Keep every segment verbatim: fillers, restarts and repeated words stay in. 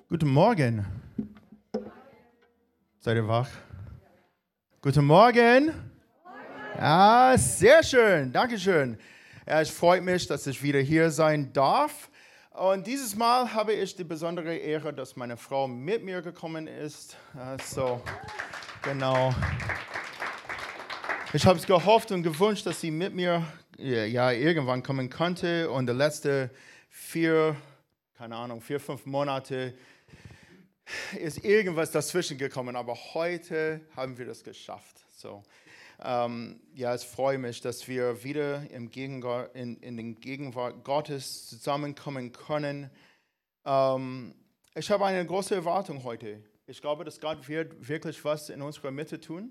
Guten Morgen. Seid ihr wach? Guten Morgen. Ja, sehr schön. Dankeschön. Ja, es freut mich, dass ich wieder hier sein darf. Und dieses Mal habe ich die besondere Ehre, dass meine Frau mit mir gekommen ist. So, genau. Ich habe es gehofft und gewünscht, dass sie mit mir ja, irgendwann kommen konnte. Und die letzten vier, keine Ahnung, vier, fünf Monate ist irgendwas dazwischen gekommen. Aber heute haben wir das geschafft. So, ähm, ja, es freut mich, dass wir wieder im Gegenwart, in, in den Gegenwart Gottes zusammenkommen können. Ähm, ich habe eine große Erwartung heute. Ich glaube, dass Gott wird wirklich was in unserer Mitte tun.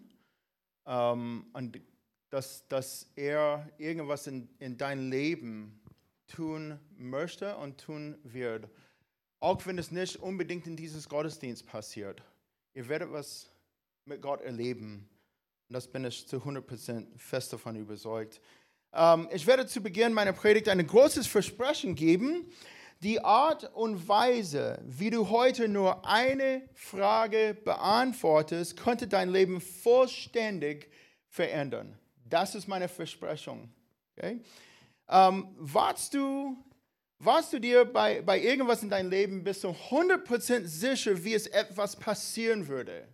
Ähm, und dass, dass er irgendwas in, in dein Leben tun möchte und tun wird. Auch wenn es nicht unbedingt in dieses Gottesdienst passiert. Ihr werdet was mit Gott erleben. Und das bin ich zu hundert Prozent fest davon überzeugt. Ähm, ich werde zu Beginn meiner Predigt ein großes Versprechen geben. Die Art und Weise, wie du heute nur eine Frage beantwortest, könnte dein Leben vollständig verändern. Das ist meine Versprechung. Okay? Ähm, warst du, warst du dir bei, bei irgendwas in deinem Leben bis zu hundert Prozent sicher, wie es etwas passieren würde?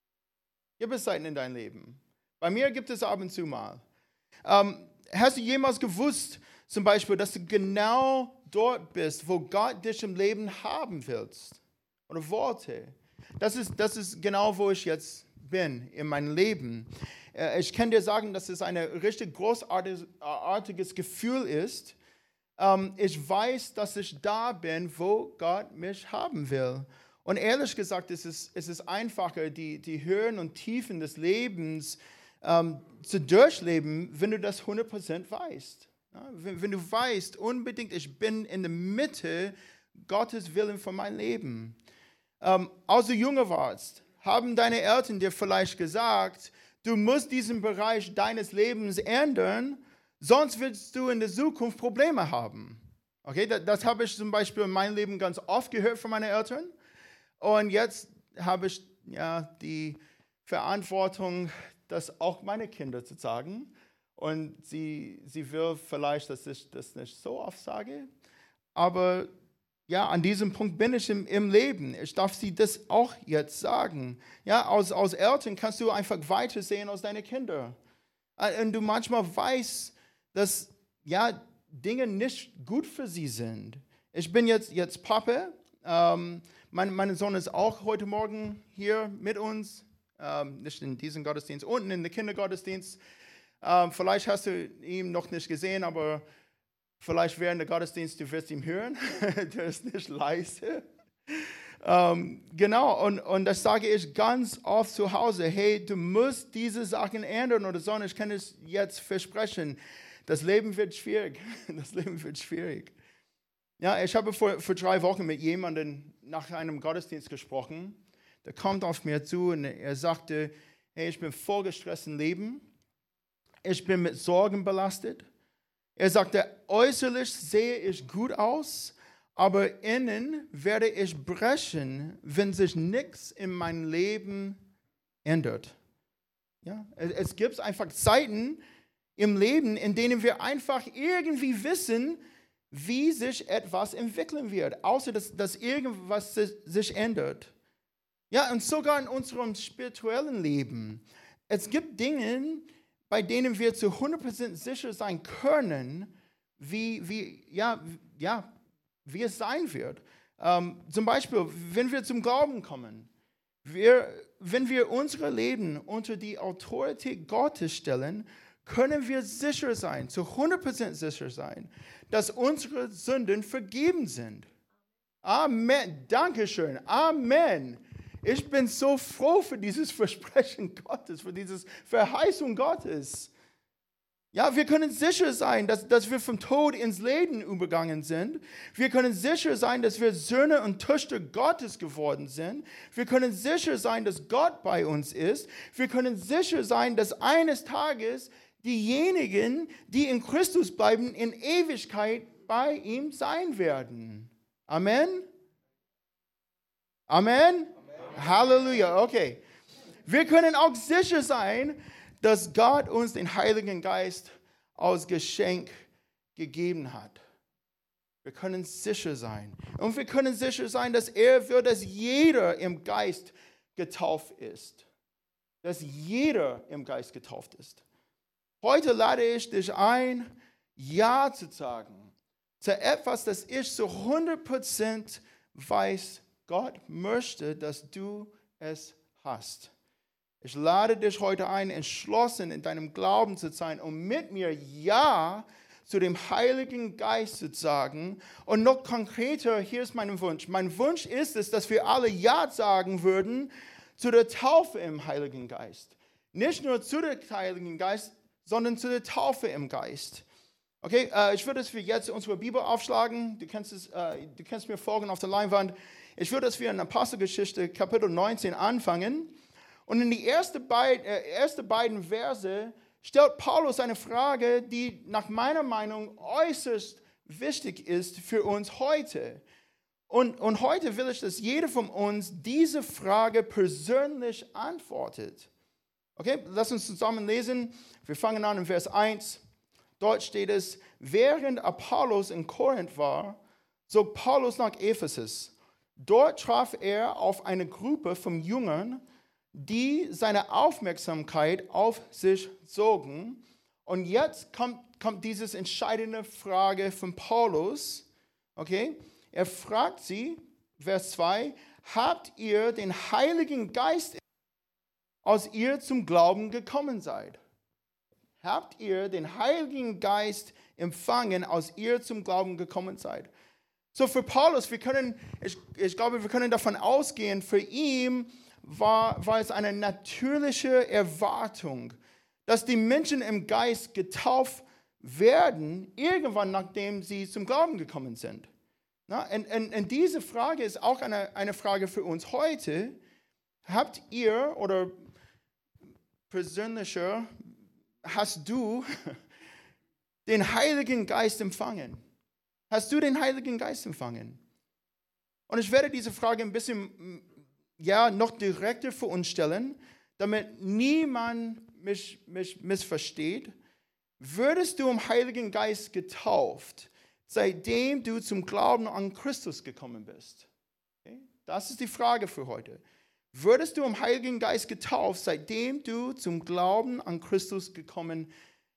Gibt es Zeiten in deinem Leben? Bei mir gibt es ab und zu mal. Ähm, hast du jemals gewusst, zum Beispiel, dass du genau dort bist, wo Gott dich im Leben haben willst oder wollte? Das ist, das ist genau, wo ich jetzt bin in meinem Leben. Äh, ich kann dir sagen, dass es ein richtig großartiges Gefühl ist. Ähm, ich weiß, dass ich da bin, wo Gott mich haben will. Und ehrlich gesagt, es ist, es ist einfacher, die, die Höhen und Tiefen des Lebens ähm, zu durchleben, wenn du das hundert Prozent weißt. Ja, wenn, wenn du weißt, unbedingt, ich bin in der Mitte Gottes Willen für mein Leben. Ähm, als du jünger warst, haben deine Eltern dir vielleicht gesagt, du musst diesen Bereich deines Lebens ändern, sonst wirst du in der Zukunft Probleme haben. Okay, das, das habe ich zum Beispiel in meinem Leben ganz oft gehört von meinen Eltern. Und jetzt habe ich ja die Verantwortung, das auch meine Kinder zu sagen. Und sie, sie will vielleicht, dass ich das nicht so oft sage. Aber ja, an diesem Punkt bin ich im, im Leben. Ich darf sie das auch jetzt sagen. Ja, als, als Eltern kannst du einfach weitersehen als deine Kinder. Und du manchmal weißt, dass ja, Dinge nicht gut für sie sind. Ich bin jetzt, jetzt Papa. Ähm, mein, mein Sohn ist auch heute Morgen hier mit uns. Ähm, nicht in diesem Gottesdienst, unten in der Kindergottesdienst. Ähm, vielleicht hast du ihn noch nicht gesehen, aber vielleicht während der Gottesdienst, du wirst ihn hören. Der ist nicht leise. Ähm, genau, und, und das sage ich ganz oft zu Hause. Hey, du musst diese Sachen ändern oder so. Ich kann es jetzt versprechen. Das Leben wird schwierig. Das Leben wird schwierig. Ja, ich habe vor, vor drei Wochen mit jemandem nach einem Gottesdienst gesprochen. Der kommt auf mir zu und er sagte, hey, ich bin voll gestresst im Leben. Ich bin mit Sorgen belastet. Er sagte, äußerlich sehe ich gut aus, aber innen werde ich brechen, wenn sich nichts in meinem Leben ändert. Ja, es, es gibt einfach Zeiten im Leben, in denen wir einfach irgendwie wissen, wie sich etwas entwickeln wird, außer dass, dass irgendwas sich ändert. Ja, und sogar in unserem spirituellen Leben. Es gibt Dinge, bei denen wir zu hundert Prozent sicher sein können, wie, wie, ja, ja, wie es sein wird. Ähm, zum Beispiel, wenn wir zum Glauben kommen, wir, wenn wir unser Leben unter die Autorität Gottes stellen, können wir sicher sein, zu hundert Prozent sicher sein, dass unsere Sünden vergeben sind. Amen. Dankeschön. Amen. Ich bin so froh für dieses Versprechen Gottes, für diese Verheißung Gottes. Ja, wir können sicher sein, dass, dass wir vom Tod ins Leben übergegangen sind. Wir können sicher sein, dass wir Söhne und Töchter Gottes geworden sind. Wir können sicher sein, dass Gott bei uns ist. Wir können sicher sein, dass eines Tages diejenigen, die in Christus bleiben, in Ewigkeit bei ihm sein werden. Amen. Amen? Amen. Halleluja, okay. Wir können auch sicher sein, dass Gott uns den Heiligen Geist als Geschenk gegeben hat. Wir können sicher sein. Und wir können sicher sein, dass er will, dass jeder im Geist getauft ist. Dass jeder im Geist getauft ist. Heute lade ich dich ein, Ja zu sagen zu etwas, das ich zu hundert Prozent weiß, Gott möchte, dass du es hast. Ich lade dich heute ein, entschlossen in deinem Glauben zu sein und mit mir Ja zu dem Heiligen Geist zu sagen. Und noch konkreter, hier ist mein Wunsch. Mein Wunsch ist es, dass wir alle Ja sagen würden zu der Taufe im Heiligen Geist. Nicht nur zu dem Heiligen Geist, sondern zu der Taufe im Geist. Okay, äh, ich würde, dass wir jetzt unsere Bibel aufschlagen. Du kannst, es, äh, du kannst mir folgen auf der Leinwand. Ich würde, dass wir in Apostelgeschichte Kapitel neunzehn anfangen. Und in die ersten beid, äh, erste beiden Verse stellt Paulus eine Frage, die nach meiner Meinung äußerst wichtig ist für uns heute. Und, und heute will ich, dass jeder von uns diese Frage persönlich antwortet. Okay, lass uns zusammen lesen. Wir fangen an in Vers eins. Dort steht es, während Apollos in Korinth war, zog Paulus nach Ephesus. Dort traf er auf eine Gruppe von Jüngern, die seine Aufmerksamkeit auf sich zogen. Und jetzt kommt, kommt diese entscheidende Frage von Paulus. Okay, er fragt sie, Vers zwei, habt ihr den Heiligen Geist, als ihr zum Glauben gekommen seid? Habt ihr den Heiligen Geist empfangen, als ihr zum Glauben gekommen seid? So für Paulus, wir können, ich, ich glaube, wir können davon ausgehen, für ihn war, war es eine natürliche Erwartung, dass die Menschen im Geist getauft werden, irgendwann nachdem sie zum Glauben gekommen sind. Na, und, und, und diese Frage ist auch eine, eine Frage für uns heute. Habt ihr oder persönlicher, hast du den Heiligen Geist empfangen? Hast du den Heiligen Geist empfangen? Und ich werde diese Frage ein bisschen ja, noch direkter für uns stellen, damit niemand mich, mich missversteht. Würdest du im Heiligen Geist getauft, seitdem du zum Glauben an Christus gekommen bist? Okay? Das ist die Frage für heute. Würdest du im Heiligen Geist getauft, seitdem du zum Glauben an Christus gekommen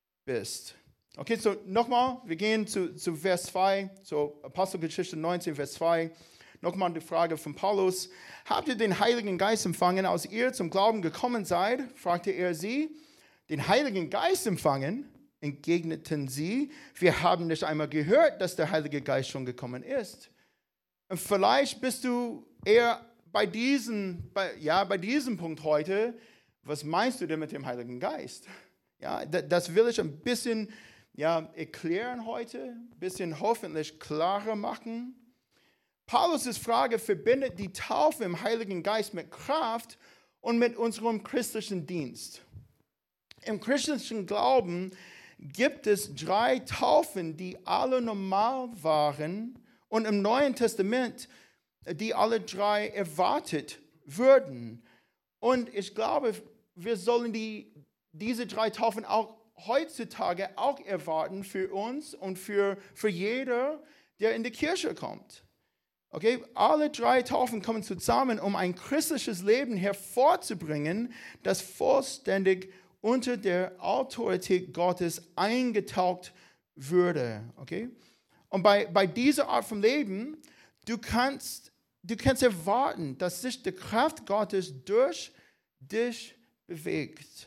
bist? Okay, so nochmal, wir gehen zu, zu Vers zwei, so Apostelgeschichte neunzehn, Vers zwei. Nochmal die Frage von Paulus. Habt ihr den Heiligen Geist empfangen, als ihr zum Glauben gekommen seid? Fragte er sie. Den Heiligen Geist empfangen? Entgegneten sie. Wir haben nicht einmal gehört, dass der Heilige Geist schon gekommen ist. Und vielleicht bist du eher bei diesem, bei, ja, bei diesem Punkt heute. Was meinst du denn mit dem Heiligen Geist? Ja, das will ich ein bisschen ja, erklären heute, ein bisschen hoffentlich klarer machen. Paulus' Frage verbindet die Taufe im Heiligen Geist mit Kraft und mit unserem christlichen Dienst. Im christlichen Glauben gibt es drei Taufen, die alle normal waren und im Neuen Testament, die alle drei erwartet würden. Und ich glaube, wir sollen die, diese drei Taufen auch heutzutage auch erwarten für uns und für, für jeder, der in die Kirche kommt. Okay, alle drei Taufen kommen zusammen, um ein christliches Leben hervorzubringen, das vollständig unter der Autorität Gottes eingetaucht würde. Okay? Und bei, bei dieser Art von Leben, du kannst, du kannst erwarten, dass sich die Kraft Gottes durch dich bewegt.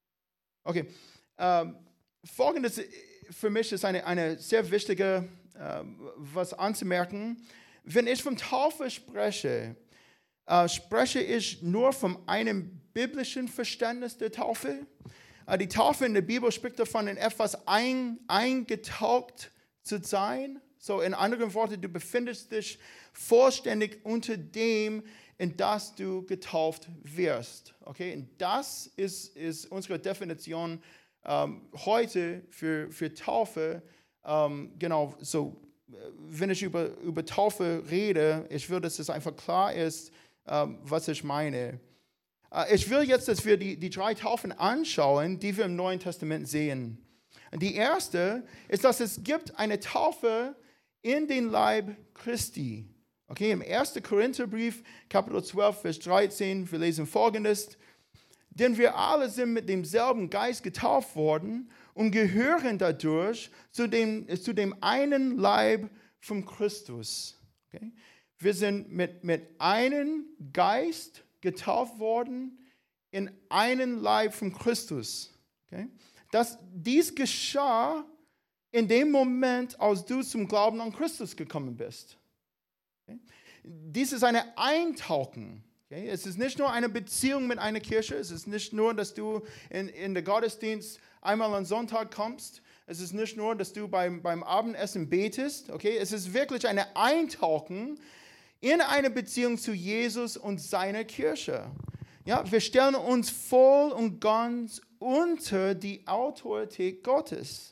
Okay, ähm, folgendes für mich ist eine, eine sehr wichtige, äh, was anzumerken. Wenn ich von Taufe spreche, äh, spreche ich nur von einem biblischen Verständnis der Taufe. Äh, die Taufe in der Bibel spricht davon, in etwas ein, eingetaucht zu sein. So in anderen Worten, du befindest dich vollständig unter dem, in das du getauft wirst. Okay? Und das ist, ist unsere Definition ähm, heute für, für Taufe. Ähm, genau, so. Wenn ich über, über Taufe rede, ich will, dass es einfach klar ist, ähm, was ich meine. Äh, ich will jetzt, dass wir die, die drei Taufen anschauen, die wir im Neuen Testament sehen. Die erste ist, dass es gibt eine Taufe in den Leib Christi. Okay, im ersten Korintherbrief, Kapitel zwölf, Vers dreizehn, wir lesen Folgendes. Denn wir alle sind mit demselben Geist getauft worden und gehören dadurch zu dem, zu dem einen Leib von Christus. Okay? Wir sind mit, mit einem Geist getauft worden in einen Leib von Christus. Okay? Das, dies geschah in dem Moment, als du zum Glauben an Christus gekommen bist. Okay? Dies ist eine Eintauchen. Okay? Es ist nicht nur eine Beziehung mit einer Kirche, es ist nicht nur, dass du in, in den Gottesdienst einmal am Sonntag kommst, es ist nicht nur, dass du beim, beim Abendessen betest. Okay? Es ist wirklich eine Eintauchen in eine Beziehung zu Jesus und seiner Kirche. Ja, wir stellen uns voll und ganz unter die Autorität Gottes.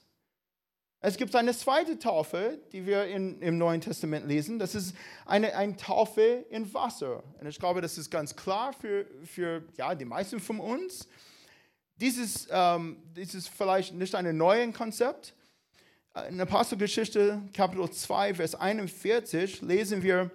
Es gibt eine zweite Taufe, die wir in, im Neuen Testament lesen. Das ist eine, eine Taufe in Wasser. Und ich glaube, das ist ganz klar für, für ja, die meisten von uns. Dieses, ähm, dies ist vielleicht nicht ein neues Konzept. In Apostelgeschichte, Kapitel zwei, Vers einundvierzig, lesen wir,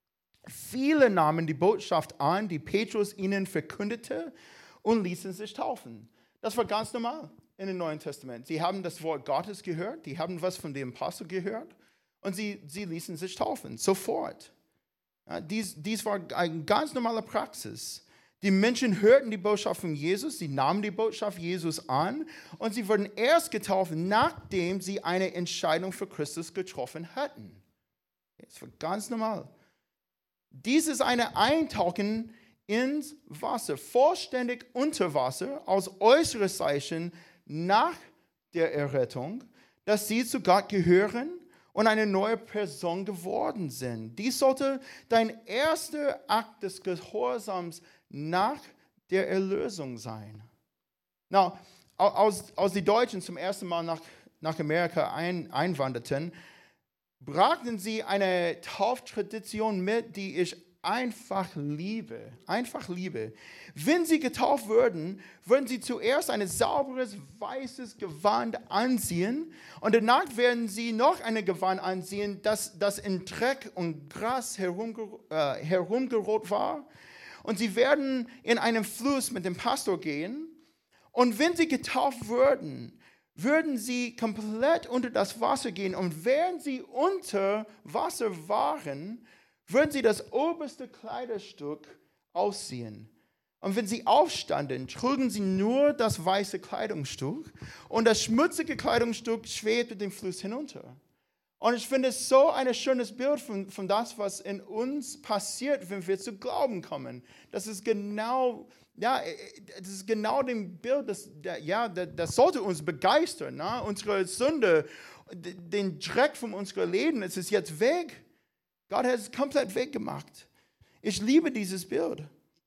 viele nahmen die Botschaft an, die Petrus ihnen verkündete und ließen sich taufen. Das war ganz normal in dem Neuen Testament. Sie haben das Wort Gottes gehört, die haben was von dem Apostel gehört und sie, sie ließen sich taufen, sofort. Ja, dies, dies war eine ganz normale Praxis. Die Menschen hörten die Botschaft von Jesus, sie nahmen die Botschaft Jesus an und sie wurden erst getauft, nachdem sie eine Entscheidung für Christus getroffen hatten. Das war ganz normal. Dies ist eine Eintauchen ins Wasser, vollständig unter Wasser, als äußeres Zeichen nach der Errettung, dass sie zu Gott gehören und eine neue Person geworden sind. Dies sollte dein erster Akt des Gehorsams nach der Erlösung sein. Now, als, als die Deutschen zum ersten Mal nach, nach Amerika ein, einwanderten, brachten sie eine Tauftradition mit, die ich einfach liebe. Einfach liebe. Wenn sie getauft würden, würden sie zuerst ein sauberes, weißes Gewand anziehen und danach werden sie noch ein Gewand anziehen, das, das in Dreck und Gras herumger, äh, herumgerollt war. Und sie werden in einen Fluss mit dem Pastor gehen. Und wenn sie getauft würden, würden sie komplett unter das Wasser gehen. Und während sie unter Wasser waren, würden sie das oberste Kleiderstück ausziehen. Und wenn sie aufstanden, trugen sie nur das weiße Kleidungsstück. Und das schmutzige Kleidungsstück schwebte den Fluss hinunter. Und ich finde es so ein schönes Bild von, von das, was in uns passiert, wenn wir zu Glauben kommen. Das ist genau, ja, das ist genau dem Bild, das, ja, das sollte uns begeistern. Ne? Unsere Sünde, den Dreck von unserem Leben, es ist jetzt weg. Gott hat es komplett weggemacht. Ich liebe dieses Bild.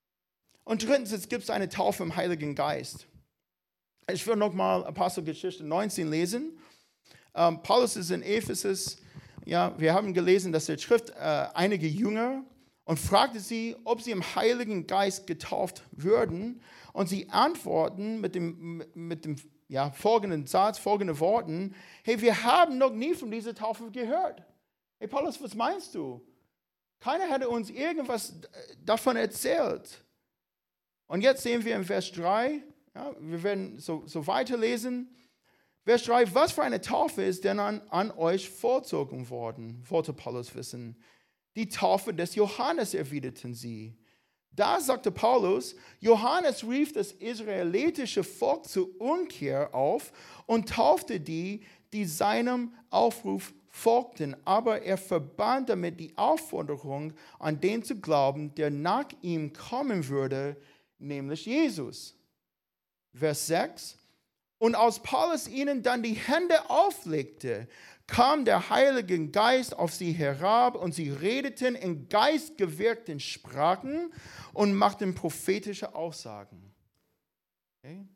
Und drittens, es gibt eine Taufe im Heiligen Geist. Ich will nochmal Apostelgeschichte neunzehn lesen. Um, Paulus ist in Ephesus. Ja, wir haben gelesen, dass er trifft äh, einige Jünger und fragte sie, ob sie im Heiligen Geist getauft würden. Und sie antworten mit dem, mit dem ja, folgenden Satz, folgenden Worten: Hey, wir haben noch nie von dieser Taufe gehört. Hey Paulus, was meinst du? Keiner hätte uns irgendwas davon erzählt. Und jetzt sehen wir im Vers drei, ja, wir werden so, so weiterlesen. Vers drei, was für eine Taufe ist denn an, an euch vollzogen worden, wollte Paulus wissen. Die Taufe des Johannes, erwiderten sie. Da sagte Paulus, Johannes rief das israelitische Volk zur Umkehr auf und taufte die, die seinem Aufruf folgten. Aber er verband damit die Aufforderung, an den zu glauben, der nach ihm kommen würde, nämlich Jesus. Vers sechs. Und als Paulus ihnen dann die Hände auflegte, kam der Heilige Geist auf sie herab und sie redeten in geistgewirkten Sprachen und machten prophetische Aussagen. Okay?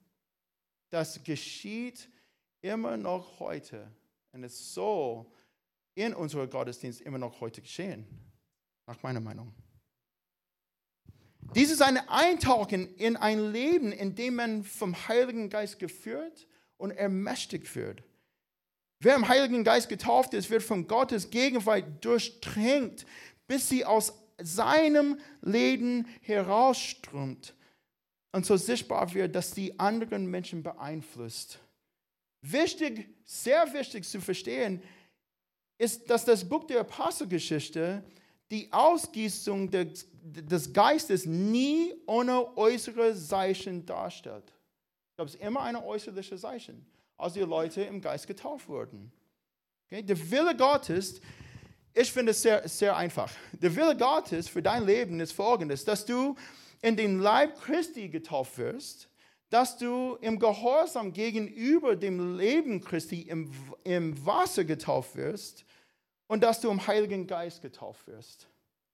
Das geschieht immer noch heute. Und es soll in unserem Gottesdienst immer noch heute geschehen. Nach meiner Meinung. Dies ist ein Eintauchen in ein Leben, in dem man vom Heiligen Geist geführt und ermächtigt wird. Wer im Heiligen Geist getauft ist, wird von Gottes Gegenwart durchdrängt, bis sie aus seinem Leben herausströmt und so sichtbar wird, dass die anderen Menschen beeinflusst. Wichtig, sehr wichtig zu verstehen, ist, dass das Buch der Apostelgeschichte die Ausgießung des, des Geistes nie ohne äußere Zeichen darstellt. Ich glaube, es ist immer eine äußerliche Zeichen, als die Leute im Geist getauft wurden. Okay? Der Wille Gottes, ich finde es sehr, sehr einfach. Der Wille Gottes für dein Leben ist folgendes, dass du in den Leib Christi getauft wirst, dass du im Gehorsam gegenüber dem Leben Christi im, im Wasser getauft wirst und dass du im Heiligen Geist getauft wirst.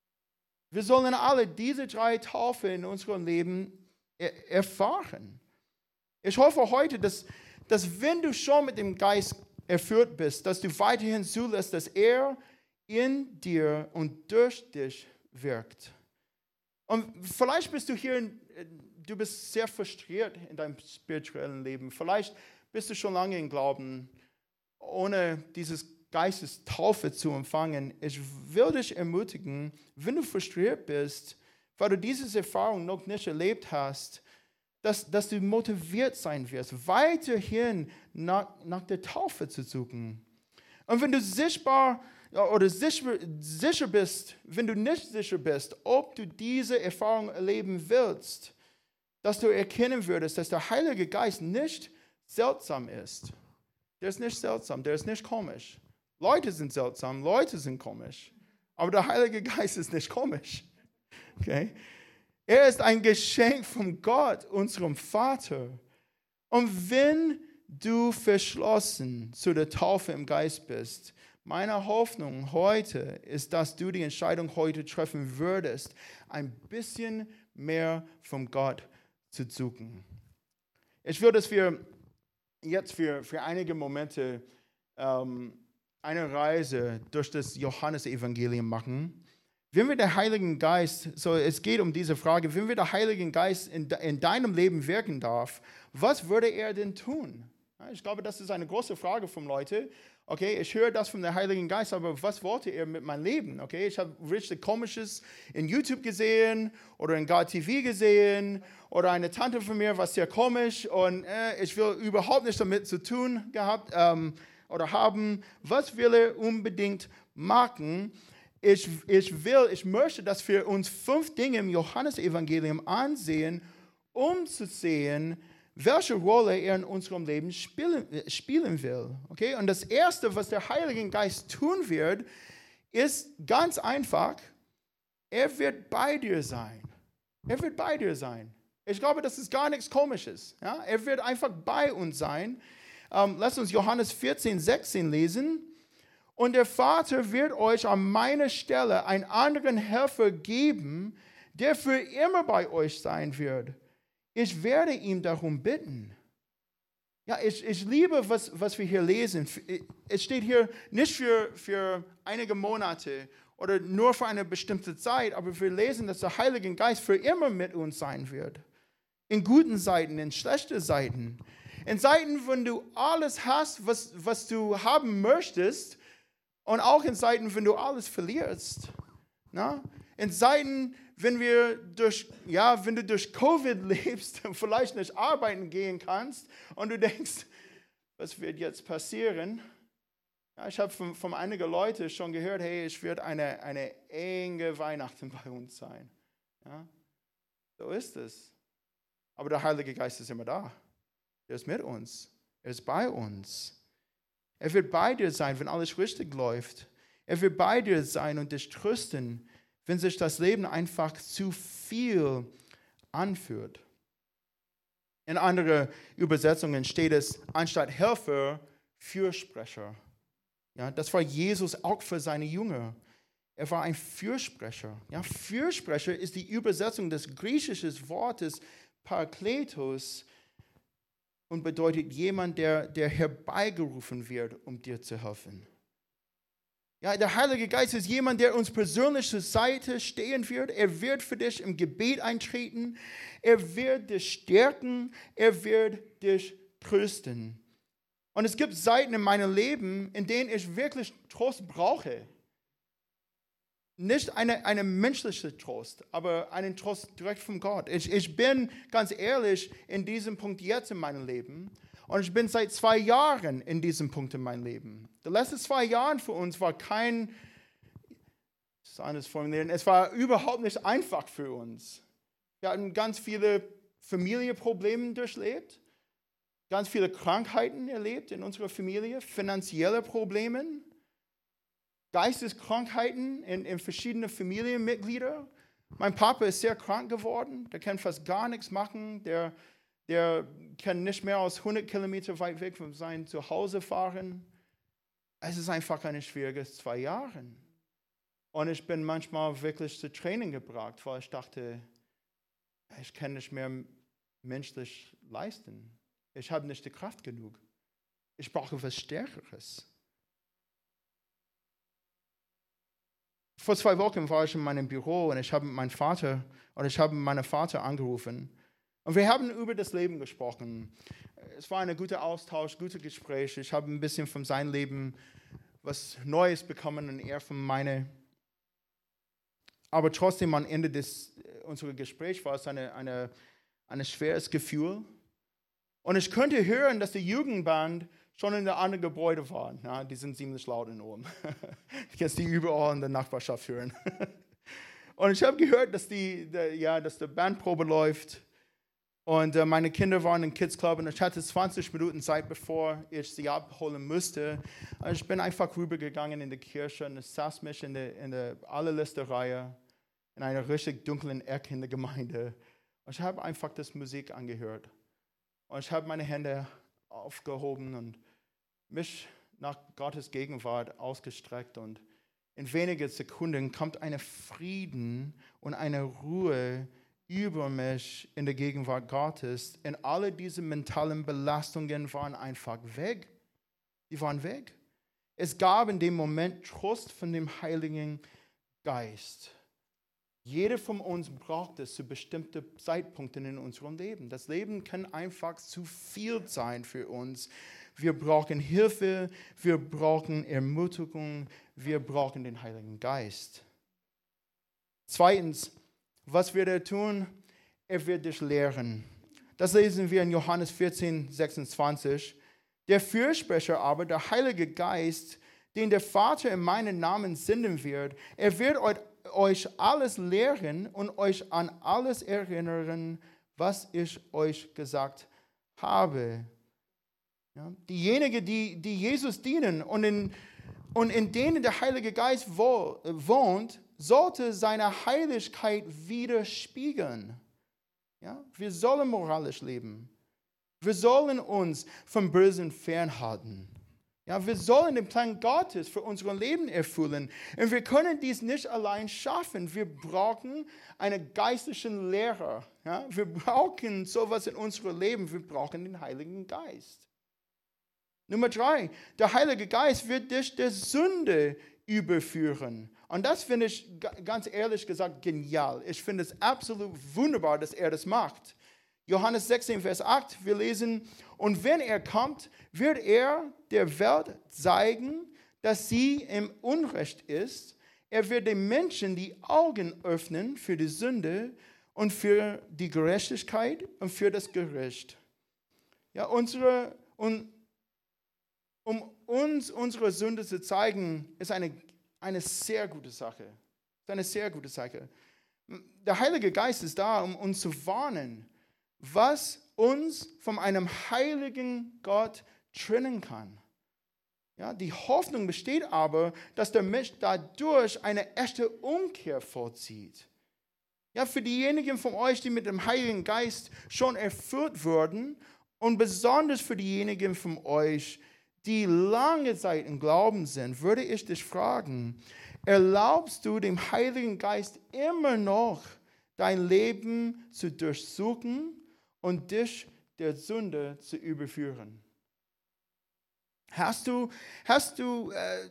Wir sollen alle diese drei Taufe in unserem Leben er- erfahren. Ich hoffe heute, dass, dass wenn du schon mit dem Geist erfüllt bist, dass du weiterhin zulässt, dass er in dir und durch dich wirkt. Und vielleicht bist du hier, du bist sehr frustriert in deinem spirituellen Leben. Vielleicht bist du schon lange im Glauben, ohne dieses Geistestaufe zu empfangen. Ich will dich ermutigen, wenn du frustriert bist, weil du diese Erfahrung noch nicht erlebt hast, dass, dass du motiviert sein wirst, weiterhin nach, nach der Taufe zu suchen. Und wenn du sichtbar oder sicher, sicher bist, wenn du nicht sicher bist, ob du diese Erfahrung erleben willst, dass du erkennen würdest, dass der Heilige Geist nicht seltsam ist. Der ist nicht seltsam, der ist nicht komisch. Leute sind seltsam, Leute sind komisch. Aber der Heilige Geist ist nicht komisch. Okay? Er ist ein Geschenk von Gott, unserem Vater. Und wenn du verschlossen zu der Taufe im Geist bist, meine Hoffnung heute ist, dass du die Entscheidung heute treffen würdest, ein bisschen mehr von Gott zu suchen. Ich will, dass wir jetzt für, für einige Momente ähm, eine Reise durch das Johannesevangelium machen. Wenn wir den Heiligen Geist, so es geht um diese Frage, wenn wir den Heiligen Geist in, in deinem Leben wirken darf, was würde er denn tun? Ich glaube, das ist eine große Frage von Leuten. Okay, ich höre das von der Heiligen Geist, aber was wollte er mit meinem Leben? Okay, ich habe richtig Komisches in YouTube gesehen oder in God T V gesehen oder eine Tante von mir war sehr komisch und äh, ich will überhaupt nichts damit zu tun gehabt ähm, oder haben. Was will er unbedingt machen? Ich, ich will, ich möchte, dass wir uns fünf Dinge im Johannesevangelium ansehen, um zu sehen, welche Rolle er in unserem Leben spielen, spielen will. Okay? Und das Erste, was der Heilige Geist tun wird, ist ganz einfach, er wird bei dir sein. Er wird bei dir sein. Ich glaube, das ist gar nichts Komisches. Ja? Er wird einfach bei uns sein. Ähm, lasst uns Johannes vierzehn, sechzehn lesen. Und der Vater wird euch an meiner Stelle einen anderen Helfer geben, der für immer bei euch sein wird. Ich werde ihn darum bitten. Ja, ich, ich liebe, was, was wir hier lesen. Es steht hier nicht für, für einige Monate oder nur für eine bestimmte Zeit, aber wir lesen, dass der Heilige Geist für immer mit uns sein wird. In guten Zeiten, in schlechten Zeiten. In Zeiten, wenn du alles hast, was, was du haben möchtest, und auch in Zeiten, wenn du alles verlierst. Na? In Zeiten, wenn, wir durch, ja, wenn du durch Covid lebst und vielleicht nicht arbeiten gehen kannst und du denkst, was wird jetzt passieren? Ja, ich habe von, von einigen Leuten schon gehört, hey, es wird eine, eine enge Weihnachten bei uns sein. Ja? So ist es. Aber der Heilige Geist ist immer da. Er ist mit uns. Er ist bei uns. Er wird bei dir sein, wenn alles richtig läuft. Er wird bei dir sein und dich trösten, wenn sich das Leben einfach zu viel anfühlt. In anderen Übersetzungen steht es, anstatt Helfer, Fürsprecher. Ja, das war Jesus auch für seine Jünger. Er war ein Fürsprecher. Ja, Fürsprecher ist die Übersetzung des griechischen Wortes Parakletos, und bedeutet jemand, der, der herbeigerufen wird, um dir zu helfen. Ja, der Heilige Geist ist jemand, der uns persönlich zur Seite stehen wird. Er wird für dich im Gebet eintreten. Er wird dich stärken. Er wird dich trösten. Und es gibt Zeiten in meinem Leben, in denen ich wirklich Trost brauche. Nicht eine, eine menschliche Trost, aber einen Trost direkt von Gott. Ich, ich bin ganz ehrlich in diesem Punkt jetzt in meinem Leben. Und ich bin seit zwei Jahren in diesem Punkt in meinem Leben. Die letzten zwei Jahre für uns war kein, ich soll anders formulieren, es war überhaupt nicht einfach für uns. Wir hatten ganz viele Familienprobleme durchlebt, ganz viele Krankheiten erlebt in unserer Familie, finanzielle Probleme, Geisteskrankheiten in, in verschiedenen Familienmitglieder. Mein Papa ist sehr krank geworden, der kann fast gar nichts machen, der Der kann nicht mehr als hundert Kilometer weit weg von seinem Zuhause fahren. Es ist einfach ein schwieriges zwei Jahre. Und ich bin manchmal wirklich zu Tränen gebracht, weil ich dachte, ich kann nicht mehr menschlich leisten. Ich habe nicht die Kraft genug. Ich brauche etwas Stärkeres. Vor zwei Wochen war ich in meinem Büro und ich habe meinen Vater oder ich habe meinen Vater angerufen. Und wir haben über das Leben gesprochen. Es war ein guter Austausch, gute Gespräche. Ich habe ein bisschen von seinem Leben was Neues bekommen und er von meinem. Aber trotzdem am Ende des unseres Gesprächs war es eine, eine, ein schweres Gefühl. Und ich könnte hören, dass die Jugendband schon in der anderen Gebäude waren. Ja, die sind ziemlich laut in oben. Ich kann die überall in der Nachbarschaft hören. Und ich habe gehört, dass die, die, ja, dass die Bandprobe läuft. Und äh, meine Kinder waren im Kids Club und ich hatte zwanzig Minuten Zeit, bevor ich sie abholen musste. Und ich bin einfach rübergegangen in die Kirche und ich saß mich in der, in der allerletzten Reihe in einer richtig dunklen Ecke in der Gemeinde. Und ich habe einfach das Musik angehört. Und ich habe meine Hände aufgehoben und mich nach Gottes Gegenwart ausgestreckt. Und in wenigen Sekunden kommt ein Frieden und eine Ruhe über mich in der Gegenwart Gottes. Und alle diese mentalen Belastungen waren einfach weg. Die waren weg. Es gab in dem Moment Trost von dem Heiligen Geist. Jeder von uns braucht es zu bestimmten Zeitpunkten in unserem Leben. Das Leben kann einfach zu viel sein für uns. Wir brauchen Hilfe, wir brauchen Ermutigung, wir brauchen den Heiligen Geist. Zweitens, was wird er tun? Er wird dich lehren. Das lesen wir in Johannes vierzehn, sechsundzwanzig. Der Fürsprecher aber, der Heilige Geist, den der Vater in meinem Namen senden wird, er wird euch alles lehren und euch an alles erinnern, was ich euch gesagt habe. Ja, diejenigen, die, die Jesus dienen und in, und in denen der Heilige Geist wohnt, sollte seine Heiligkeit widerspiegeln. Ja? Wir sollen moralisch leben. Wir sollen uns vom Bösen fernhalten. Ja, wir sollen den Plan Gottes für unser Leben erfüllen. Und wir können dies nicht allein schaffen. Wir brauchen einen geistlichen Lehrer. Ja? Wir brauchen sowas in unserem Leben. Wir brauchen den Heiligen Geist. Nummer drei, der Heilige Geist wird dich der Sünde überführen. Und das finde ich ganz ehrlich gesagt genial. Ich finde es absolut wunderbar, dass er das macht. Johannes sechzehn, Vers acht, wir lesen, und wenn er kommt, wird er der Welt zeigen, dass sie im Unrecht ist. Er wird den Menschen die Augen öffnen für die Sünde und für die Gerechtigkeit und für das Gericht. Ja, unsere, und, um uns unsere Sünde zu zeigen, ist eine, eine sehr gute Sache. Ist eine sehr gute Sache. Der Heilige Geist ist da, um uns zu warnen, was uns von einem heiligen Gott trennen kann. Ja, die Hoffnung besteht aber, dass der Mensch dadurch eine echte Umkehr vollzieht. Ja, für diejenigen von euch, die mit dem Heiligen Geist schon erfüllt wurden und besonders für diejenigen von euch, die lange Zeit im Glauben sind, würde ich dich fragen, erlaubst du dem Heiligen Geist immer noch, dein Leben zu durchsuchen und dich der Sünde zu überführen? Hast du, hast du äh,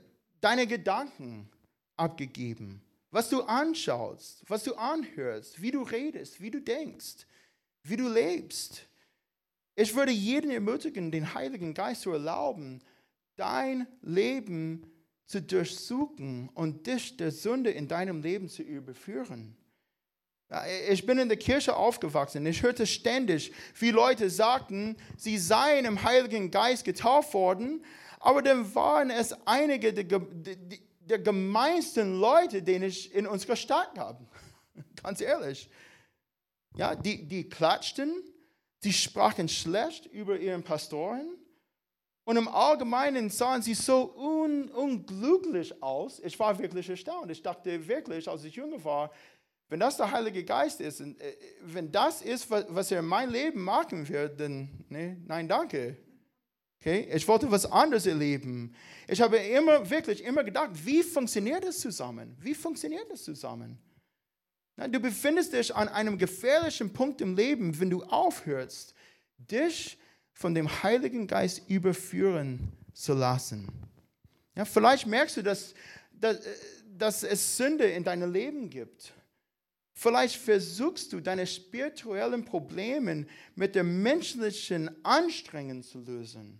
deine Gedanken abgegeben. Was du anschaust, was du anhörst, wie du redest, wie du denkst, wie du lebst. Ich würde jeden ermutigen, den Heiligen Geist zu erlauben, dein Leben zu durchsuchen und dich der Sünde in deinem Leben zu überführen. Ich bin in der Kirche aufgewachsen. Ich hörte ständig, wie Leute sagten, sie seien im Heiligen Geist getauft worden, aber dann waren es einige der, der gemeinsten Leute, die ich in unserer Stadt habe. Ganz ehrlich. Ja, die, die klatschten, sie sprachen schlecht über ihren Pastoren und im Allgemeinen sahen sie so un, unglücklich aus. Ich war wirklich erstaunt. Ich dachte wirklich, als ich jünger war, wenn das der Heilige Geist ist, und wenn das ist, was er in meinem Leben machen wird, dann nee, nein, danke. Okay? Ich wollte was anderes erleben. Ich habe immer, wirklich immer gedacht, wie funktioniert das zusammen? Wie funktioniert das zusammen? Na, du befindest dich an einem gefährlichen Punkt im Leben, wenn du aufhörst, dich von dem Heiligen Geist überführen zu lassen. Ja, vielleicht merkst du, dass, dass, dass es Sünde in deinem Leben gibt. Vielleicht versuchst du, deine spirituellen Probleme mit der menschlichen Anstrengung zu lösen.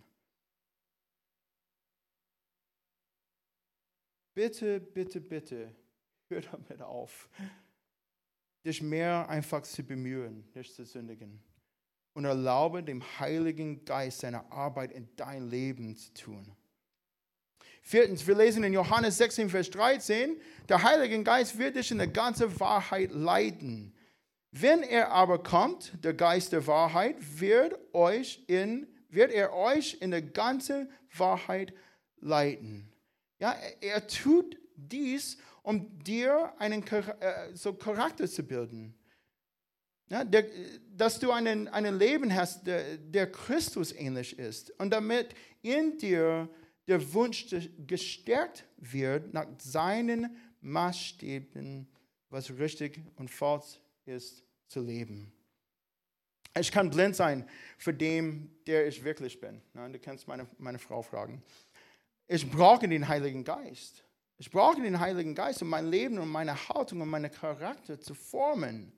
Bitte, bitte, bitte, hör damit auf, dich mehr einfach zu bemühen, nicht zu sündigen. Und erlaube dem Heiligen Geist seine Arbeit in dein Leben zu tun. Viertens, wir lesen in Johannes sechzehn, Vers dreizehn, der Heilige Geist wird dich in der ganzen Wahrheit leiten. Wenn er aber kommt, der Geist der Wahrheit, wird, euch in, wird er euch in der ganzen Wahrheit leiten. Ja, er tut dies, um dir einen äh, so Charakter zu bilden. Ja, der, dass du einen, einen Leben hast, der, der Christus ähnlich ist. Und damit in dir der Wunsch gestärkt wird, nach seinen Maßstäben, was richtig und falsch ist, zu leben. Ich kann blind sein für den, der ich wirklich bin. Du kannst meine, meine Frau fragen. Ich brauche den Heiligen Geist. Ich brauche den Heiligen Geist, um mein Leben und meine Haltung und meinen Charakter zu formen.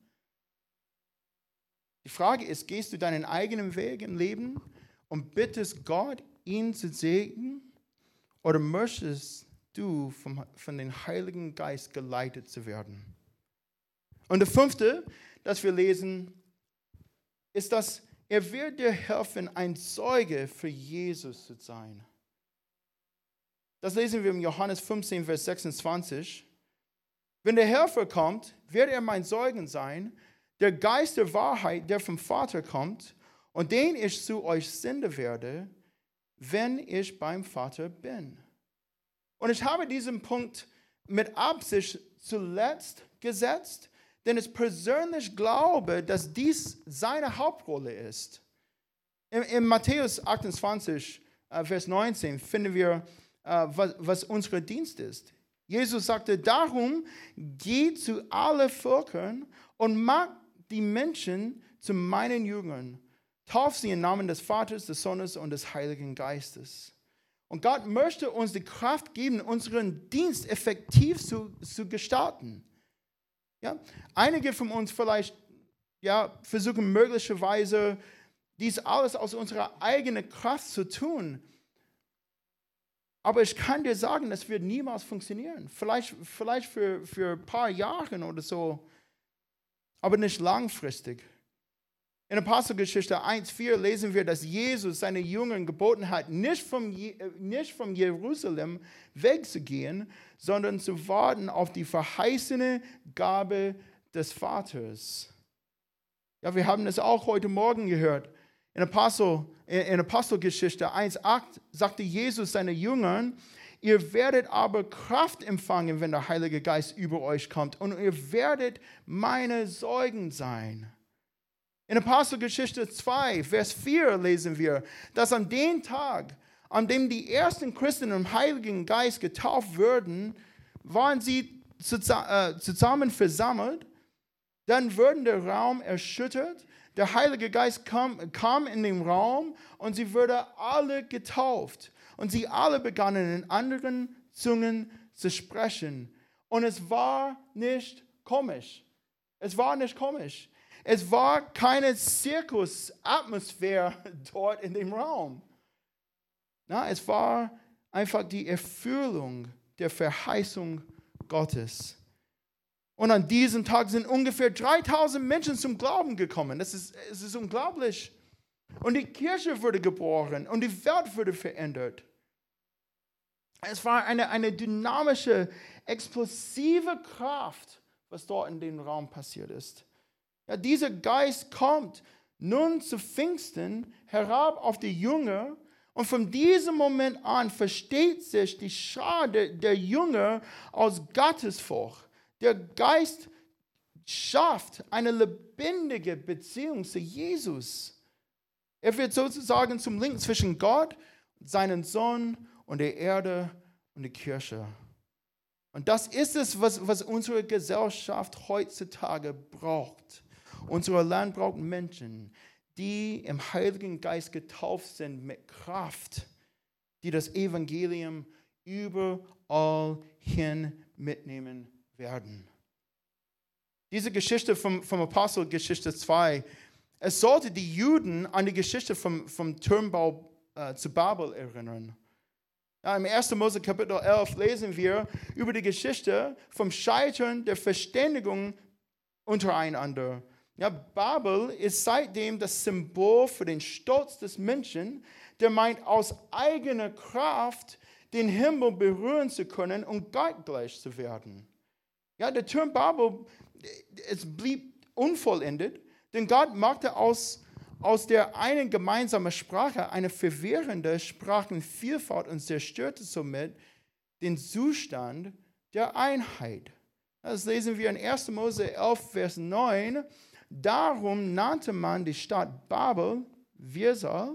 Die Frage ist, gehst du deinen eigenen Weg im Leben und bittest Gott, ihn zu segnen? Oder möchtest du vom, von dem Heiligen Geist geleitet zu werden? Und das fünfte, das wir lesen, ist, dass er wird dir helfen, ein Zeuge für Jesus zu sein. Das lesen wir im Johannes fünfzehn, Vers sechsundzwanzig. Wenn der Helfer kommt, wird er mein Zeugen sein, der Geist der Wahrheit, der vom Vater kommt, und den ich zu euch senden werde, wenn ich beim Vater bin. Und ich habe diesen Punkt mit Absicht zuletzt gesetzt, denn ich persönlich glaube, dass dies seine Hauptrolle ist. In, in Matthäus achtundzwanzig, äh, Vers neunzehn finden wir, äh, was, was unser Dienst ist. Jesus sagte, darum geht zu allen Völkern und macht die Menschen zu meinen Jüngern. Tauft sie im Namen des Vaters, des Sohnes und des Heiligen Geistes. Und Gott möchte uns die Kraft geben, unseren Dienst effektiv zu, zu gestalten. Ja? Einige von uns vielleicht ja, versuchen möglicherweise, dies alles aus unserer eigenen Kraft zu tun. Aber ich kann dir sagen, das wird niemals funktionieren. Vielleicht, vielleicht für, für ein paar Jahre oder so, aber nicht langfristig. In Apostelgeschichte eins vier lesen wir, dass Jesus seine Jüngern geboten hat, nicht von, nicht von Jerusalem wegzugehen, sondern zu warten auf die verheißene Gabe des Vaters. Ja, wir haben das auch heute Morgen gehört. In, Apostel, in Apostelgeschichte eins acht sagte Jesus seinen Jüngern, ihr werdet aber Kraft empfangen, wenn der Heilige Geist über euch kommt, und ihr werdet meine Zeugen sein. In Apostelgeschichte zwei, Vers vier lesen wir, dass an dem Tag, an dem die ersten Christen im Heiligen Geist getauft wurden, waren sie zusammen versammelt, dann wurde der Raum erschüttert, der Heilige Geist kam, kam in den Raum und sie wurden alle getauft. Und sie alle begannen in anderen Zungen zu sprechen. Und es war nicht komisch. Es war nicht komisch. Es war keine Zirkusatmosphäre dort in dem Raum. Na, es war einfach die Erfüllung der Verheißung Gottes. Und an diesem Tag sind ungefähr dreitausend Menschen zum Glauben gekommen. Das ist, es ist unglaublich. Und die Kirche wurde geboren und die Welt wurde verändert. Es war eine, eine dynamische, explosive Kraft, was dort in dem Raum passiert ist. Ja, dieser Geist kommt nun zu Pfingsten herab auf die Jünger. Und von diesem Moment an versteht sich die Schar der, der Jünger aus Gottesfurcht. Der Geist schafft eine lebendige Beziehung zu Jesus. Er wird sozusagen zum Link zwischen Gott, seinen Sohn und der Erde und der Kirche. Und das ist es, was, was unsere Gesellschaft heutzutage braucht. Unser Land braucht Menschen, die im Heiligen Geist getauft sind mit Kraft, die das Evangelium überall hin mitnehmen werden. Diese Geschichte vom, vom Apostel, Geschichte zwei, es sollte die Juden an die Geschichte vom, vom Turmbau äh, zu Babel erinnern. Ja, im ersten Mose Kapitel elf lesen wir über die Geschichte vom Scheitern der Verständigung untereinander. Ja, Babel ist seitdem das Symbol für den Stolz des Menschen, der meint, aus eigener Kraft den Himmel berühren zu können und Gott gleich zu werden. Ja, der Turm Babel, es blieb unvollendet, denn Gott machte aus, aus der einen gemeinsamen Sprache eine verwirrende Sprachenvielfalt und zerstörte somit den Zustand der Einheit. Das lesen wir in ersten Mose elf, Vers neun. Darum nannte man die Stadt Babel, Virsal,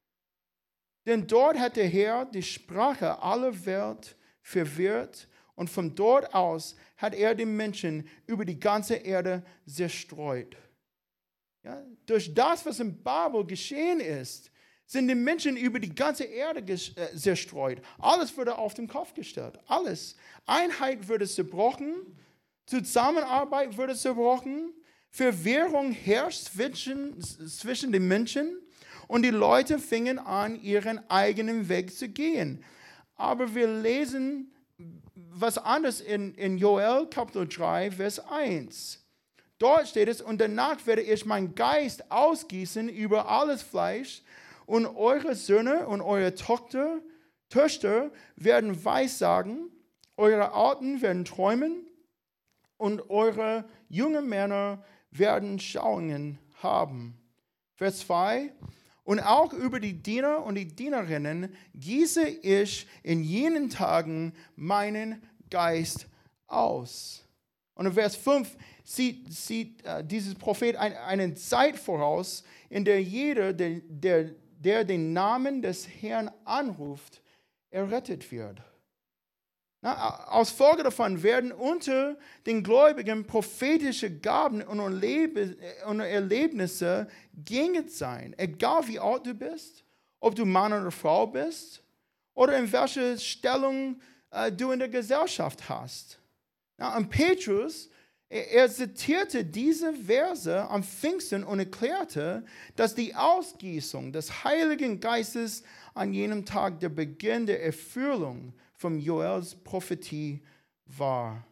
denn dort hat der Herr die Sprache aller Welt verwirrt und von dort aus hat er die Menschen über die ganze Erde zerstreut. Ja, durch das, was in Babel geschehen ist, sind die Menschen über die ganze Erde zerstreut. Alles wurde auf den Kopf gestellt. Alles. Einheit wurde zerbrochen, Zusammenarbeit wurde zerbrochen, Verwirrung herrscht zwischen, zwischen den Menschen und die Leute fingen an, ihren eigenen Weg zu gehen. Aber wir lesen was anderes in, in Joel Kapitel drei, Vers eins. Dort steht es, und danach werde ich meinen Geist ausgießen über alles Fleisch und eure Söhne und eure Tochter, Töchter werden Weissagen, eure Alten werden träumen und eure jungen Männer werden Schauungen haben. Vers zwei. Und auch über die Diener und die Dienerinnen gieße ich in jenen Tagen meinen Geist aus. Und in Vers fünf sieht, sieht uh, dieses Prophet ein, eine Zeit voraus, in der jeder, der, der, der den Namen des Herrn anruft, errettet wird. Na, aus Folge davon werden unter den Gläubigen prophetische Gaben und Erlebnisse gängig sein. Egal wie alt du bist, ob du Mann oder Frau bist oder in welcher Stellung äh, du in der Gesellschaft hast. Na, und Petrus, er, er zitierte diese Verse am Pfingsten und erklärte, dass die Ausgießung des Heiligen Geistes an jenem Tag der Beginn der Erfüllung von Joels Prophetie war.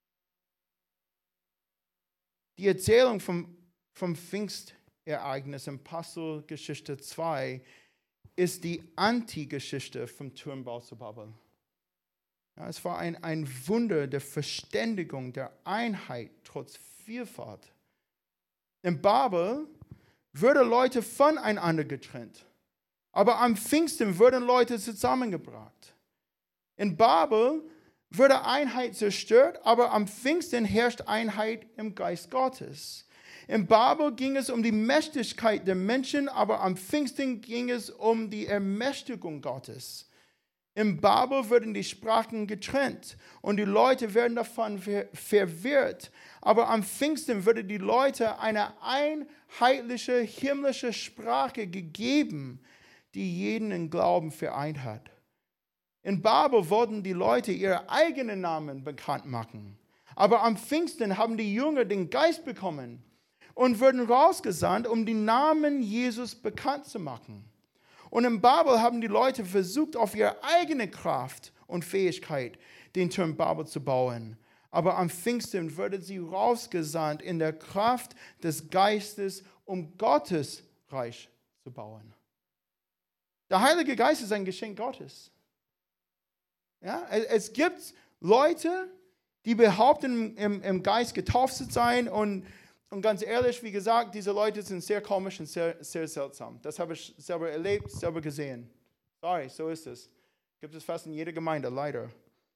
Die Erzählung vom, vom Pfingstereignis in Apostelgeschichte zwei ist die Antigeschichte vom Turmbau zu Babel. Ja, es war ein, ein Wunder der Verständigung, der Einheit trotz Vielfalt. In Babel wurden Leute voneinander getrennt, aber am Pfingsten wurden Leute zusammengebracht. In Babel wurde Einheit zerstört, aber am Pfingsten herrscht Einheit im Geist Gottes. In Babel ging es um die Mächtigkeit der Menschen, aber am Pfingsten ging es um die Ermächtigung Gottes. In Babel wurden die Sprachen getrennt und die Leute werden davon ver- verwirrt. Aber am Pfingsten wurde die Leute eine einheitliche himmlische Sprache gegeben, die jeden im Glauben vereint hat. In Babel wollten die Leute ihre eigenen Namen bekannt machen. Aber am Pfingsten haben die Jünger den Geist bekommen und wurden rausgesandt, um die Namen Jesus bekannt zu machen. Und in Babel haben die Leute versucht, auf ihre eigene Kraft und Fähigkeit den Turm Babel zu bauen. Aber am Pfingsten wurden sie rausgesandt in der Kraft des Geistes, um Gottes Reich zu bauen. Der Heilige Geist ist ein Geschenk Gottes. Ja, es gibt Leute, die behaupten, im, im Geist getauft zu sein. Und, und ganz ehrlich, wie gesagt, diese Leute sind sehr komisch und sehr, sehr seltsam. Das habe ich selber erlebt, selber gesehen. Sorry, so ist es. Gibt es fast in jeder Gemeinde, leider.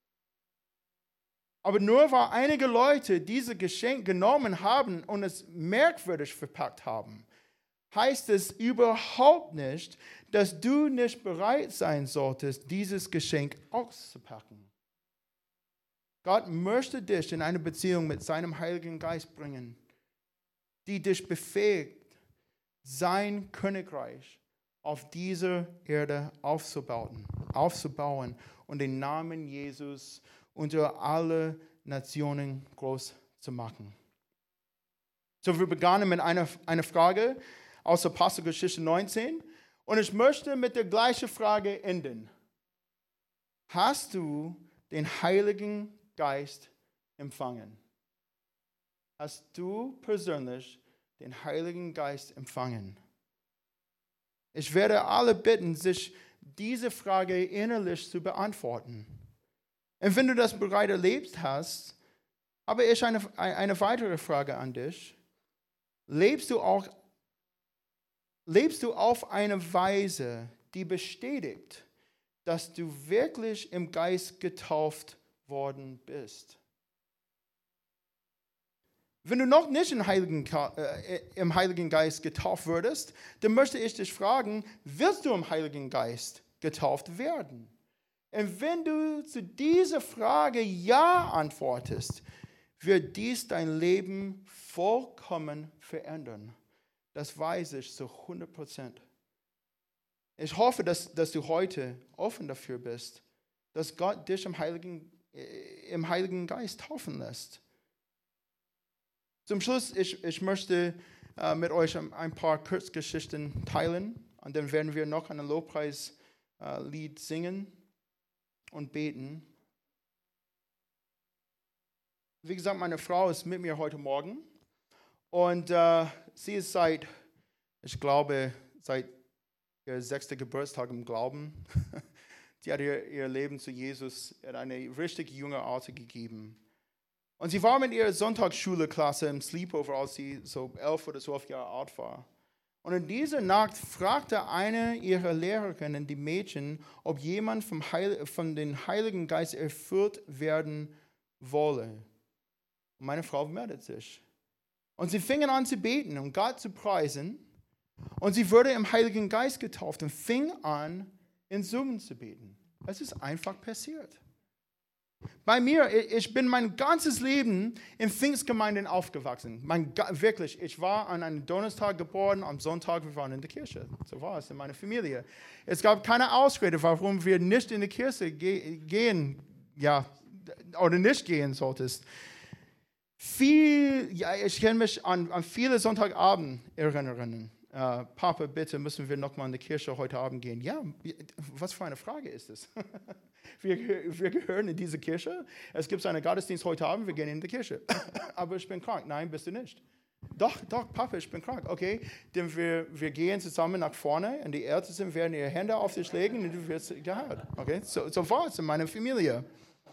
Aber nur weil einige Leute dieses Geschenk genommen haben und es merkwürdig verpackt haben, heißt es überhaupt nicht, dass du nicht bereit sein solltest, dieses Geschenk auszupacken. Gott möchte dich in eine Beziehung mit seinem Heiligen Geist bringen, die dich befähigt, sein Königreich auf dieser Erde aufzubauen, aufzubauen und den Namen Jesus unter alle Nationen groß zu machen. So, wir begannen mit einer, einer Frage aus Apostelgeschichte neunzehn und ich möchte mit der gleichen Frage enden. Hast du den Heiligen Geist empfangen? Hast du persönlich den Heiligen Geist empfangen? Ich werde alle bitten, sich diese Frage innerlich zu beantworten. Und wenn du das bereits erlebt hast, habe ich eine, eine weitere Frage an dich. Lebst du auch, lebst du auf eine Weise, die bestätigt, dass du wirklich im Geist getauft worden bist? Wenn du noch nicht im Heiligen, äh, im Heiligen Geist getauft würdest, dann möchte ich dich fragen, willst du im Heiligen Geist getauft werden? Und wenn du zu dieser Frage Ja antwortest, wird dies dein Leben vollkommen verändern. Das weiß ich zu hundert Prozent. Ich hoffe, dass, dass du heute offen dafür bist, dass Gott dich im Heiligen, im Heiligen Geist taufen lässt. Zum Schluss, ich, ich möchte äh, mit euch ein paar Kurzgeschichten teilen und dann werden wir noch ein Lobpreislied äh, singen und beten. Wie gesagt, meine Frau ist mit mir heute Morgen und äh, sie ist seit, ich glaube, seit ihr sechsten Geburtstag im Glauben. Sie hat ihr, ihr Leben zu Jesus in eine richtig junge Alter gegeben. Und sie war mit ihrer Sonntagsschule-Klasse im Sleepover, als sie so elf oder zwölf Jahre alt war. Und in dieser Nacht fragte eine ihrer Lehrerinnen die Mädchen, ob jemand vom Heil, von dem Heiligen Geist erfüllt werden wolle. Und meine Frau meldet sich. Und sie fingen an zu beten, um Gott zu preisen. Und sie wurde im Heiligen Geist getauft und fing an, in Zungen zu beten. Es ist einfach passiert. Bei mir, ich bin mein ganzes Leben in Pfingstgemeinden aufgewachsen. Mein, wirklich, ich war an einem Donnerstag geboren, am Sonntag, wir waren in der Kirche. So war es in meiner Familie. Es gab keine Ausrede, warum wir nicht in die Kirche ge- gehen, ja, oder nicht gehen solltest. Viel, ja, ich kann mich an, an viele Sonntagabend erinnern. Uh, Papa, bitte müssen wir nochmal in die Kirche heute Abend gehen. Ja, was für eine Frage ist es? wir, wir gehören in diese Kirche. Es gibt einen Gottesdienst heute Abend, wir gehen in die Kirche. Aber ich bin krank. Nein, bist du nicht. Doch, doch, Papa, ich bin krank. Okay, denn wir, wir gehen zusammen nach vorne und die Ältesten werden ihre Hände auf dich legen und du wirst gehört. Okay, so, so war es in meiner Familie.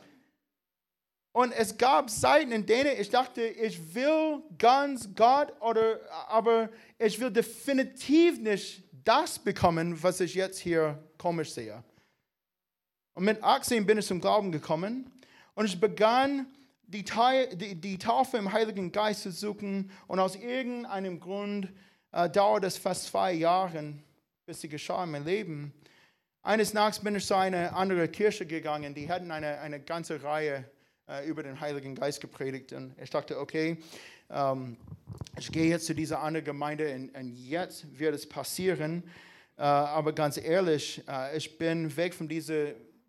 Und es gab Zeiten, in denen ich dachte, ich will ganz Gott, oder, aber ich will definitiv nicht das bekommen, was ich jetzt hier komisch sehe. Und mit achtzehn bin ich zum Glauben gekommen und ich begann, die, die, die Taufe im Heiligen Geist zu suchen. Und aus irgendeinem Grund äh, dauert es fast zwei Jahre, bis sie geschah in meinem Leben. Eines Nachts bin ich zu einer anderen Kirche gegangen, die hatten eine, eine ganze Reihe über den Heiligen Geist gepredigt und ich dachte, okay, ähm, ich gehe jetzt zu dieser anderen Gemeinde und, und jetzt wird es passieren, äh, aber ganz ehrlich, äh, ich bin weg von dieser,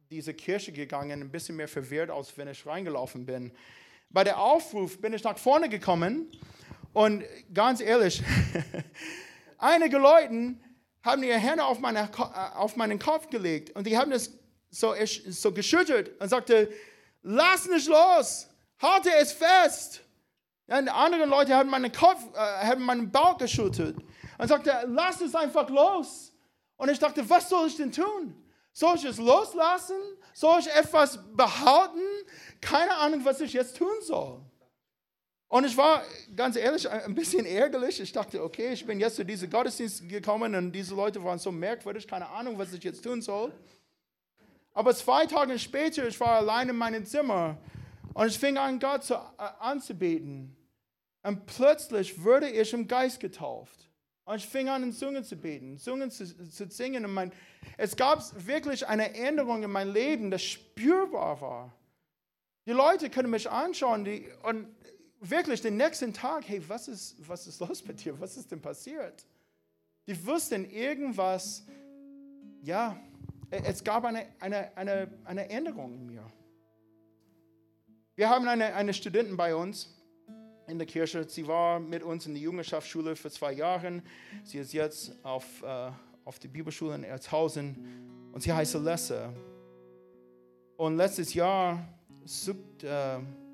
diese Kirche gegangen, ein bisschen mehr verwirrt, als wenn ich reingelaufen bin. Bei der Aufruf bin ich nach vorne gekommen und ganz ehrlich, einige Leute haben ihre Hände auf, meine, auf meinen Kopf gelegt und die haben es so, so geschüttelt und sagte, lass nicht los, halte es fest. Und andere Leute haben meinen Kopf, äh, haben meinen Bauch geschüttelt und sagte, lass es einfach los. Und ich dachte, was soll ich denn tun? Soll ich es loslassen? Soll ich etwas behalten? Keine Ahnung, was ich jetzt tun soll. Und ich war, ganz ehrlich, ein bisschen ärgerlich. Ich dachte, okay, ich bin jetzt zu diesem Gottesdienst gekommen und diese Leute waren so merkwürdig, keine Ahnung, was ich jetzt tun soll. Aber zwei Tage später, ich war allein in meinem Zimmer und ich fing an, Gott zu, äh, anzubeten. Und plötzlich wurde ich im Geist getauft. Und ich fing an, in Zungen zu beten, Zungen zu, zu singen. Und mein, es gab wirklich eine Änderung in meinem Leben, das spürbar war. Die Leute können mich anschauen die, und wirklich den nächsten Tag, hey, was ist, was ist los mit dir? Was ist denn passiert? Die wussten irgendwas, ja, es gab eine, eine, eine, eine Änderung in mir. Wir haben eine, eine Studentin bei uns in der Kirche. Sie war mit uns in der Jüngerschaftsschule für zwei Jahre. Sie ist jetzt auf, äh, auf der Bibelschule in Erzhausen und sie heißt Celeste. Und letztes Jahr sucht, äh,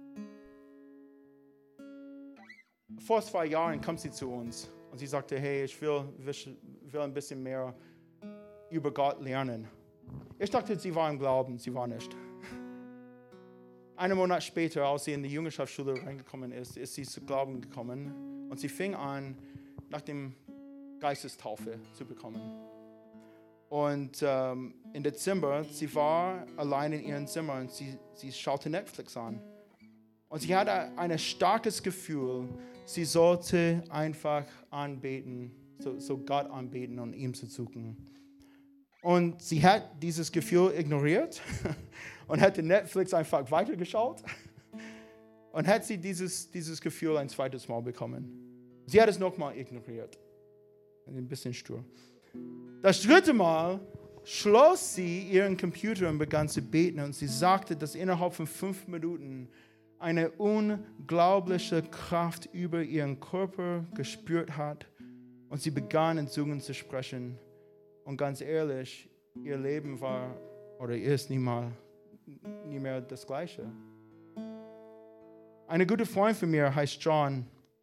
vor zwei Jahren kam sie zu uns und sie sagte, hey, ich will, will ein bisschen mehr über Gott lernen. Ich dachte, sie war im Glauben, sie war nicht. Einen Monat später, als sie in die Jüngerschaftsschule reingekommen ist, ist sie zu Glauben gekommen und sie fing an, nach dem Geistestaufe zu bekommen. Und ähm, im Dezember, sie war allein in ihrem Zimmer und sie, sie schaute Netflix an. Und sie hatte ein starkes Gefühl, sie sollte einfach anbeten, so, so Gott anbeten und ihm zu suchen. Und sie hat dieses Gefühl ignoriert und hat Netflix einfach weitergeschaut und hat sie dieses, dieses Gefühl ein zweites Mal bekommen. Sie hat es nochmal ignoriert. Ein bisschen stur. Das dritte Mal schloss sie ihren Computer und begann zu beten und sie sagte, dass innerhalb von fünf Minuten eine unglaubliche Kraft über ihren Körper gespürt hat und sie begann in Zungen zu sprechen. Und ganz ehrlich, ihr Leben war oder ist nie, mal, nie mehr das Gleiche. Ein guter Freund von mir heißt John.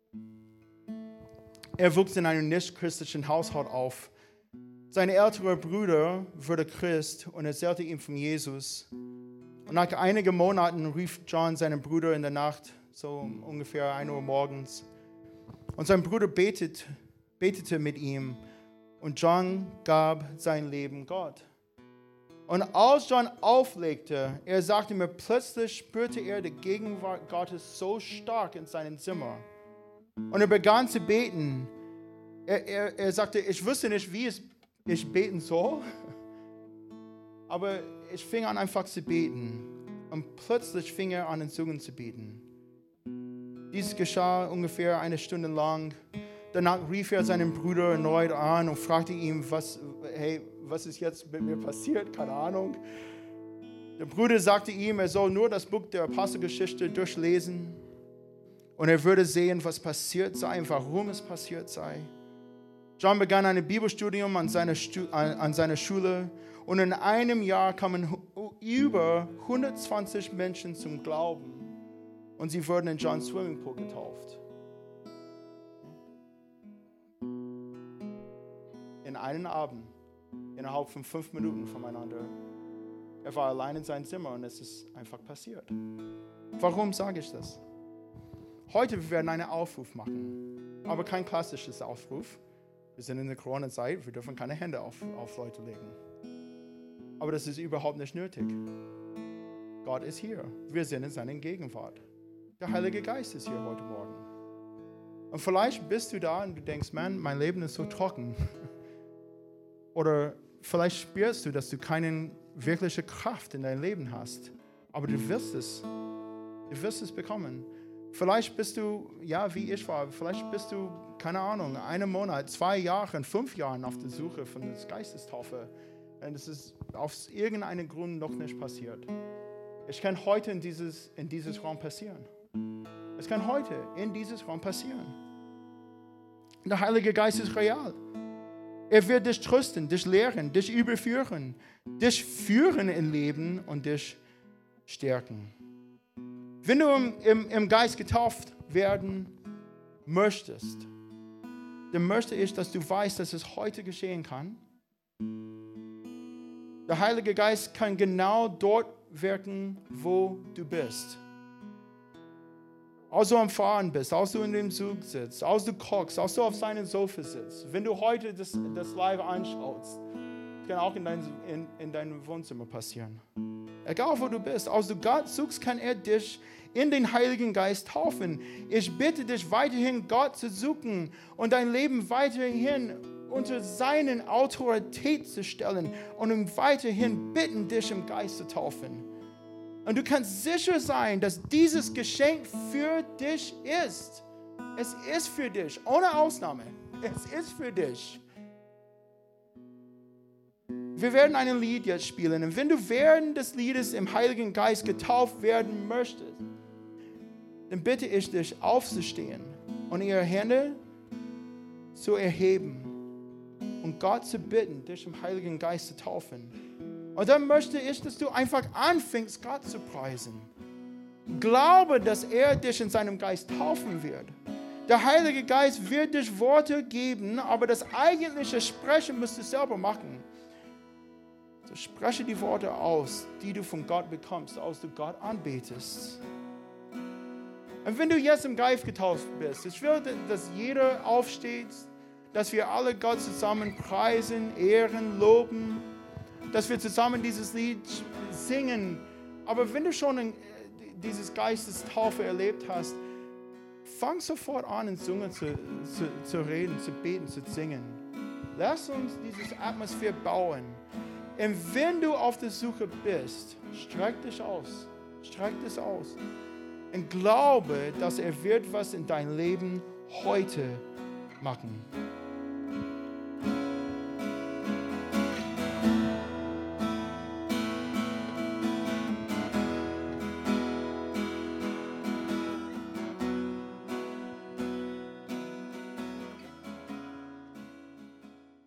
Er wuchs in einem nicht-christlichen Haushalt auf. Sein älterer Bruder wurde Christ und erzählte ihm von Jesus. Und nach einigen Monaten rief John seinen Bruder in der Nacht, so ungefähr ein Uhr morgens. Und sein Bruder betet, betete mit ihm. Und John gab sein Leben Gott. Und als John auflegte, er sagte mir, plötzlich spürte er die Gegenwart Gottes so stark in seinem Zimmer. Und er begann zu beten. Er, er, er sagte, ich wusste nicht, wie es, ich beten soll. Aber ich fing an, einfach zu beten. Und plötzlich fing er an, in Zungen zu beten. Dies geschah ungefähr eine Stunde lang. Danach rief er seinen Bruder erneut an und fragte ihn, was, hey, was ist jetzt mit mir passiert? Keine Ahnung. Der Bruder sagte ihm, er soll nur das Buch der Apostelgeschichte durchlesen und er würde sehen, was passiert sei und warum es passiert sei. John begann ein Bibelstudium an seiner, Stu- an seiner Schule und in einem Jahr kamen über hundertzwanzig Menschen zum Glauben und sie wurden in Johns Swimmingpool getauft. In einem Abend, innerhalb von fünf Minuten voneinander. Er war allein in seinem Zimmer und es ist einfach passiert. Warum sage ich das? Heute werden wir einen Aufruf machen, aber kein klassisches Aufruf. Wir sind in der Corona-Zeit, wir dürfen keine Hände auf, auf Leute legen. Aber das ist überhaupt nicht nötig. Gott ist hier. Wir sind in seiner Gegenwart. Der Heilige Geist ist hier heute Morgen. Und vielleicht bist du da und du denkst, man, mein Leben ist so trocken. Oder vielleicht spürst du, dass du keine wirkliche Kraft in deinem Leben hast. Aber du wirst es. Du wirst es bekommen. Vielleicht bist du, ja, wie ich war, vielleicht bist du, keine Ahnung, einen Monat, zwei Jahre, fünf Jahre auf der Suche von der Geistestaufe. und es ist aus irgendeinem Grund noch nicht passiert. Es kann heute in dieses, in dieses Raum passieren. Es kann heute in dieses Raum passieren. Der Heilige Geist ist real. Er wird dich trösten, dich lehren, dich überführen, dich führen im Leben und dich stärken. Wenn du im, im, im Geist getauft werden möchtest, dann möchte ich, dass du weißt, dass es heute geschehen kann. Der Heilige Geist kann genau dort wirken, wo du bist. Als du am Fahren bist, als du in dem Zug sitzt, als du kochst, als du auf seinem Sofa sitzt. Wenn du heute das, das Live anschaust, kann auch in, dein, in, in deinem Wohnzimmer passieren. Egal wo du bist, als du Gott suchst, kann er dich in den Heiligen Geist taufen. Ich bitte dich weiterhin, Gott zu suchen und dein Leben weiterhin unter seine Autorität zu stellen und ihm weiterhin bitten, dich im Geist zu taufen. Und du kannst sicher sein, dass dieses Geschenk für dich ist. Es ist für dich, ohne Ausnahme. Es ist für dich. Wir werden ein Lied jetzt spielen. Und wenn du während des Liedes im Heiligen Geist getauft werden möchtest, dann bitte ich dich, aufzustehen und ihre Hände zu erheben und Gott zu bitten, dich im Heiligen Geist zu taufen. Und dann möchte ich, dass du einfach anfängst, Gott zu preisen. Glaube, dass er dich in seinem Geist taufen wird. Der Heilige Geist wird dich Worte geben, aber das eigentliche Sprechen musst du selber machen. So spreche die Worte aus, die du von Gott bekommst, als du Gott anbetest. Und wenn du jetzt im Geist getauft bist, ich will, dass jeder aufsteht, dass wir alle Gott zusammen preisen, ehren, loben, dass wir zusammen dieses Lied singen. Aber wenn du schon dieses Geistestaufe erlebt hast, fang sofort an, in Zungen zu, zu, zu reden, zu beten, zu singen. Lass uns diese Atmosphäre bauen. Und wenn du auf der Suche bist, streck dich aus. Streck dich aus. Und glaube, dass er wird was in dein Leben heute machen.